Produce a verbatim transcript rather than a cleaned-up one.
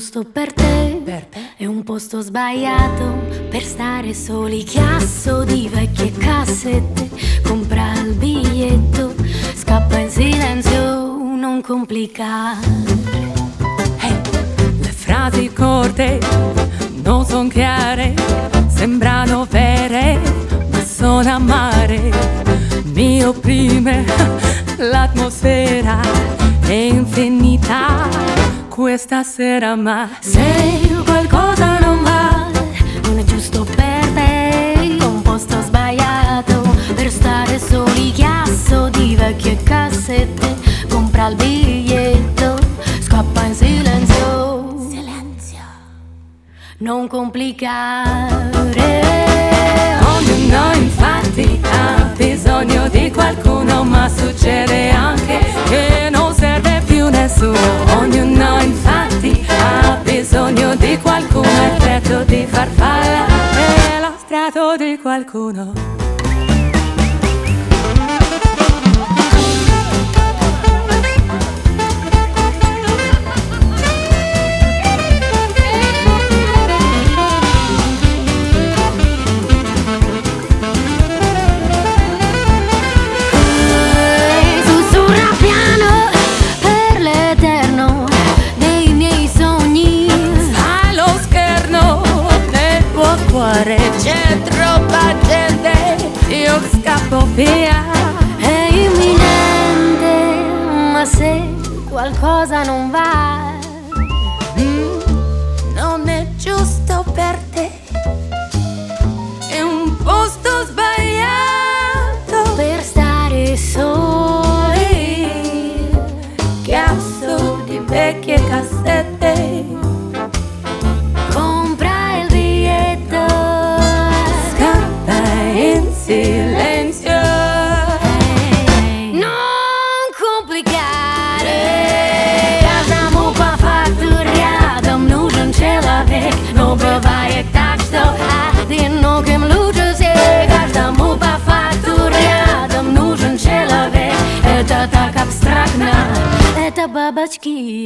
giusto per te, Per te? è un posto sbagliato per stare soli. Chiasso di vecchie cassette, compra il biglietto, scappa in silenzio, non complicare. Hey, le frasi corte non son chiare, sembrano vere, ma sono amare. Mi opprime l'atmosfera, è infinita questa sera, ma se qualcosa non va, non è giusto per te, è un posto sbagliato per stare soli. Chiasso di vecchie cassette, compra il biglietto, scappa in silenzio, silenzio, non complicare. ognuno infatti ha bisogno di qualcuno, ma succede anche che non serve più nessuno. Ognuno infatti ha bisogno di qualcuno, effetto di farfalla è lo strato di qualcuno. C'è troppa gente, io scappo via. È imminente, ma se qualcosa non va, mm, non è giusto per te, è un posto sbagliato per stare soli. Chiasso di vecchie cassette, silenzio, non complicare. Каждому по факту рядом нужен человек, но бывает так, что одиноким лучше всех. Каждому по факту рядом нужен человек. Это так абстрактно, это бабочки.